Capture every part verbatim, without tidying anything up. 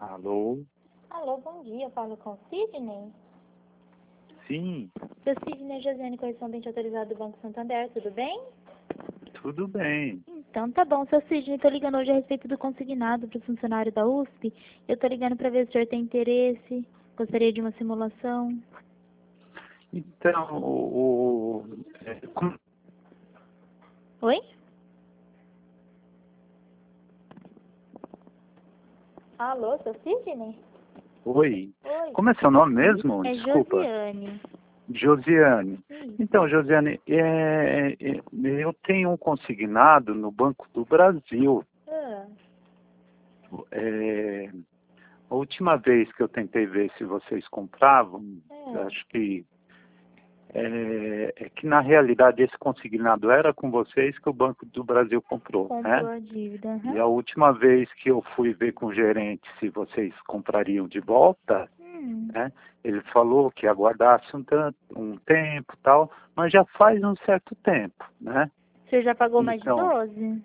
Alô? Alô, bom dia. Eu falo com o Sidney. Sim, Seu Sidney Josiane, correspondente autorizado do Banco Santander, tudo bem? tudo bem. Então tá bom, seu Sidney, tô ligando hoje a respeito do consignado para o funcionário da U S P. Eu tô ligando para ver se o senhor tem interesse, gostaria de uma simulação. Então, o... o- é, como- Oi? Alô, seu Sidney? Oi, Oi. como é seu nome mesmo? É Desculpa. Josiane. Josiane. Isso. Então, Josiane, é, é, eu tenho um consignado no Banco do Brasil. Ah, É, a última vez que eu tentei ver se vocês compravam, é. acho que é, é que na realidade esse consignado era com vocês que o Banco do Brasil comprou, Comprou né? a dívida. E Aham. a última vez que eu fui ver com o gerente se vocês comprariam de volta, Hum. né? Ele falou que aguardasse um, tanto, um tempo e tal, mas já faz um certo tempo, né? O senhor já pagou mais de Então, doze?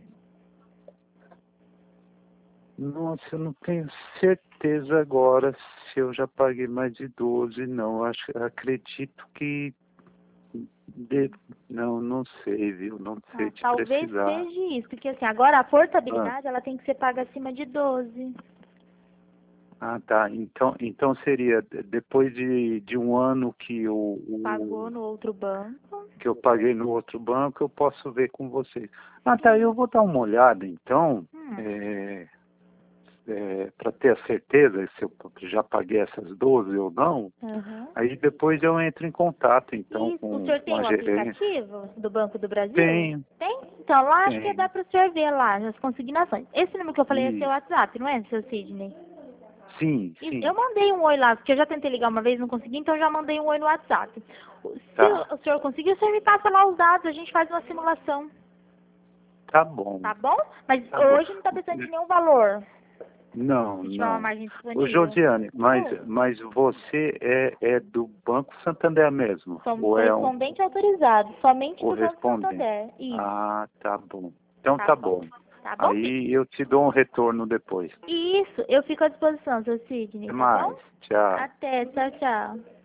nossa, eu não tenho certeza agora se eu já paguei mais de doze, não. Acho, acredito que de- não, não sei, viu? Não sei Ah, te talvez precisar. seja isso, porque assim, agora a Ah, portabilidade ela tem que ser paga acima de doze. ah, tá. Então, então seria de- depois de, de um ano que o, Pagou o no outro banco. que eu paguei no outro banco, eu posso ver com vocês. Ah, tá. Eu vou dar uma olhada, então, Hum. é, para ter a certeza se eu já paguei essas doze ou não. Uhum. Aí depois eu entro em contato, então, Isso. O com, senhor com tem a o gerência. aplicativo do Banco do Brasil? Tenho, Tem? Então lá acho que dá tenho. para o senhor ver lá as consignações. Esse número que eu falei é seu Isso. WhatsApp, não é, seu Sidney? Sim, Isso. Eu sim. mandei um oi lá, porque eu já tentei ligar uma vez, não consegui, então eu já mandei um oi no WhatsApp. Se Tá. o senhor conseguir, o senhor me passa lá os dados, a gente faz uma simulação, Tá bom. tá bom? Mas Tá bom. hoje não está precisando de nenhum valor, Não, se tiver uma não. margem Ô, disponível. Josiane, mas, Oi. mas você é, é do Banco Santander mesmo? Somos Ou é um correspondente autorizado, somente do Banco correspondente? Santander. Isso, Ah, tá bom. Então tá tá bom? bom. Tá bom? Aí eu te dou um retorno depois. Isso, eu fico à disposição, seu Sidney, Até tá bom? mais. Tchau. Até, tchau, tchau.